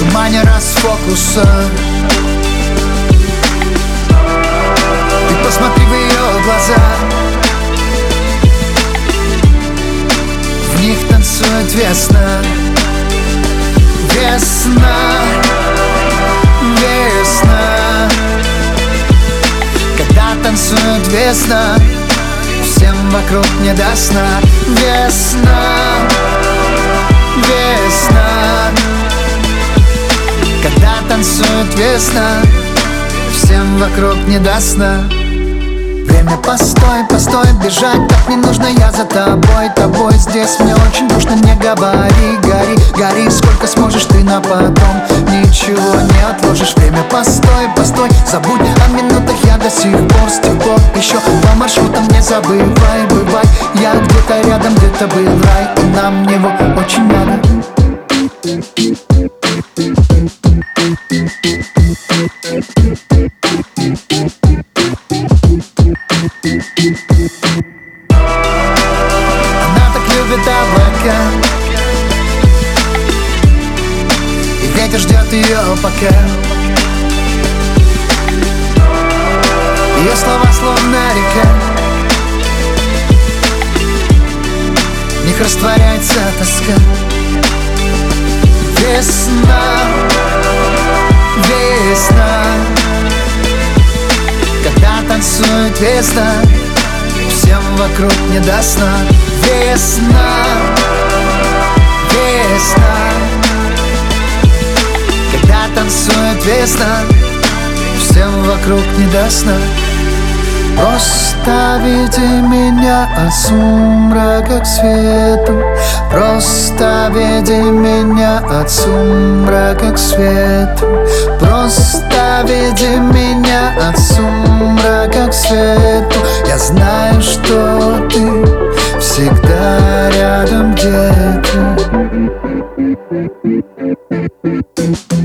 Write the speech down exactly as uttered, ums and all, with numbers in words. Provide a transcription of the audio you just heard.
тумане расфокуса. Ты посмотри в ее глаза, в них танцует весна. Весна, весна. Когда танцует весна, всем вокруг не до сна. Весна, весна. Когда танцует весна, всем вокруг не до сна. Время, постой, постой, бежать так не нужно, я за тобой, тобой здесь мне очень душно. Не говори, гори, гори, сколько сможешь ты на потом, ничего не отложишь. Время, постой, постой, забудь о минутах, я до сих пор с тех пор еще по маршрутам не забывай, бывай. Я где-то рядом, где-то был рай, и нам него очень надо. Она так любит облака, и ветер ждет ее пока. Ее слова словно река, в них растворяется тоска. Весна, весна. Когда танцует весна, всем вокруг не до сна. Весна, весна. Когда танцует весна, всем вокруг не до сна. Просто веди меня от сумрака к свету. Просто веди меня от сумрака к свету. Просто веди меня от сумрака к свету. Я знаю, что ты всегда рядом где-то.